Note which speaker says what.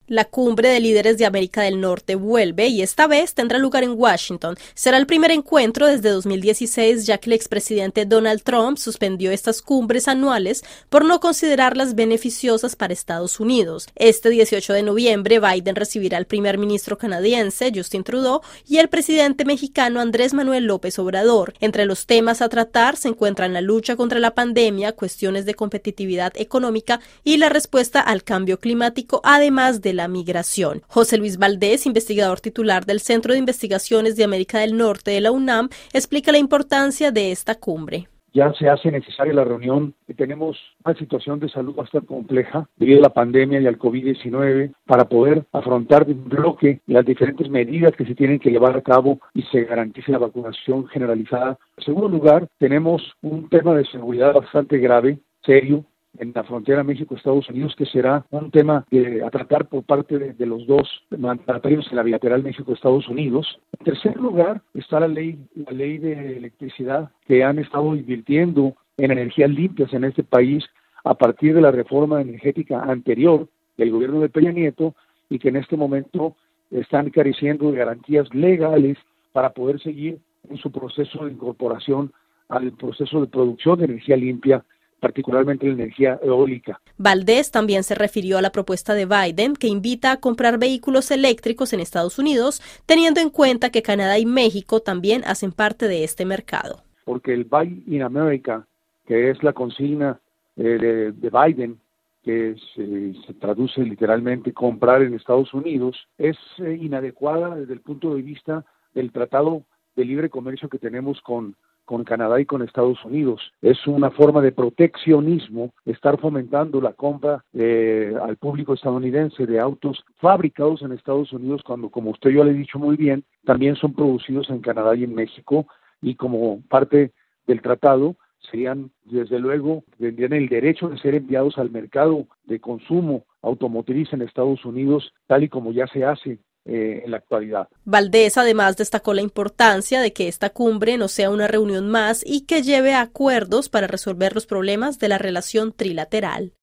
Speaker 1: La cumbre de líderes de América del Norte vuelve y esta vez tendrá lugar en Washington. Será el primer encuentro desde 2016, ya que el expresidente Donald Trump suspendió estas cumbres anuales por no considerarlas beneficiosas para Estados Unidos. Este 18 de noviembre, Biden recibirá al primer ministro canadiense, Justin Trudeau, y el presidente mexicano Andrés Manuel López Obrador. Entre los temas a tratar se encuentran la lucha contra la pandemia, cuestiones de competitividad económica y la respuesta al cambio climático, además de la migración. José Luis Valdés, investigador titular del Centro de Investigaciones de América del Norte de la UNAM, explica la importancia de esta cumbre.
Speaker 2: Ya se hace necesaria la reunión. Tenemos una situación de salud bastante compleja debido a la pandemia y al COVID-19 para poder afrontar de un bloque las diferentes medidas que se tienen que llevar a cabo y se garantice la vacunación generalizada. En segundo lugar, tenemos un tema de seguridad bastante grave, serio, en la frontera México-Estados Unidos, que será un tema a tratar por parte de los dos mandatarios en la bilateral México-Estados Unidos. En tercer lugar está la ley de electricidad, que han estado invirtiendo en energías limpias en este país a partir de la reforma energética anterior del gobierno de Peña Nieto y que en este momento están careciendo de garantías legales para poder seguir en su proceso de incorporación al proceso de producción de energía limpia, particularmente la energía eólica.
Speaker 1: Valdés también se refirió a la propuesta de Biden que invita a comprar vehículos eléctricos en Estados Unidos, teniendo en cuenta que Canadá y México también hacen parte de este mercado.
Speaker 2: Porque el Buy in America, que es la consigna de Biden, que se traduce literalmente comprar en Estados Unidos, es inadecuada desde el punto de vista del Tratado de Libre Comercio que tenemos con Canadá y con Estados Unidos. Es una forma de proteccionismo estar fomentando la compra al público estadounidense de autos fabricados en Estados Unidos cuando, como usted ya le he dicho muy bien, también son producidos en Canadá y en México, y como parte del tratado serían, desde luego, tendrían el derecho de ser enviados al mercado de consumo automotriz en Estados Unidos, tal y como ya se hace en la actualidad.
Speaker 1: Valdés además destacó la importancia de que esta cumbre no sea una reunión más y que lleve a acuerdos para resolver los problemas de la relación trilateral.